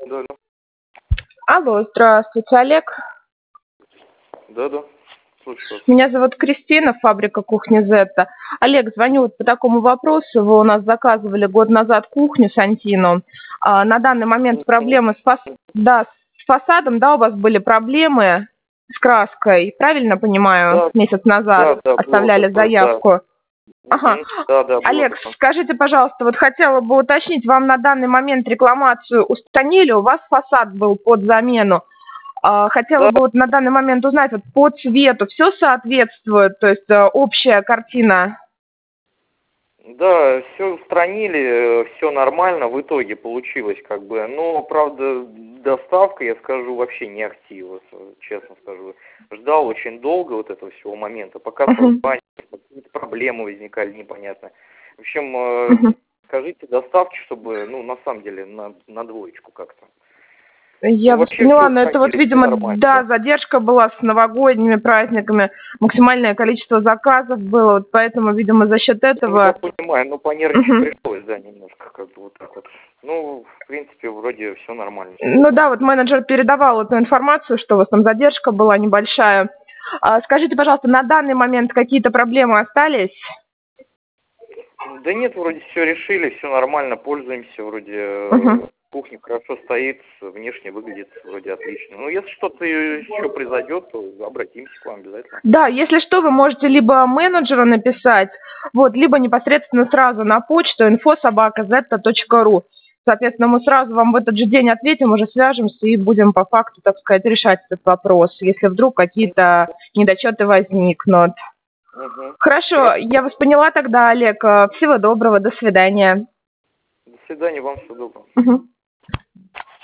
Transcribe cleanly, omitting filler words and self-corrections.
Да, да. Алло, здравствуйте, Олег. Да, да. Слушаю вас. Меня зовут Кристина, фабрика кухни Зетта. Олег, звоню вот по такому вопросу. Вы у нас заказывали год назад кухню Сантину. На данный момент проблемы с фасадом, да, у вас были проблемы с краской, правильно понимаю? Да, Месяц назад да, было оставляли такое, да. заявку. Ага. Да, да, было Олег, такое. скажите, пожалуйста, вот хотела бы уточнить, вам на данный момент рекламацию устранили, у вас фасад был под замену. Хотела Да, бы вот на данный момент узнать, вот по цвету все соответствует, то есть общая картина. да, все устранили, все нормально в итоге получилось, как бы. Но, правда, доставка, я скажу, вообще не активна, честно скажу. Ждал очень долго вот этого всего момента, пока созванивались, какие-то проблемы возникали непонятно. В общем, скажите доставки, чтобы, ну, на самом деле, на двоечку как-то. Я Ну, вас вообще поняла, все но это вот, устранили, все видимо, нормально, да, да. задержка была с новогодними праздниками, максимальное количество заказов было, вот поэтому, видимо, за счет Ну, я этого... понимаю, но понервничать пришлось, да, немножко, как бы вот так вот. Ну, в принципе, вроде все нормально. Ну да, вот менеджер передавал эту информацию, что у вас там задержка была небольшая. Скажите, пожалуйста, на данный момент какие-то проблемы остались? Да нет, вроде все решили, все нормально, пользуемся, вроде Мгм. кухня хорошо стоит, внешне выглядит вроде отлично. Ну, если что-то еще произойдет, то обратимся к вам обязательно. Да, если что, вы можете либо менеджеру написать, вот, либо непосредственно сразу на почту info@zetta.ru. Соответственно, мы сразу вам в этот же день ответим, уже свяжемся и будем по факту, так сказать, решать этот вопрос, если вдруг какие-то недочеты возникнут. Угу. Хорошо, я вас поняла тогда, Олег. Всего доброго, до свидания. До свидания, вам всего доброго. Мгм.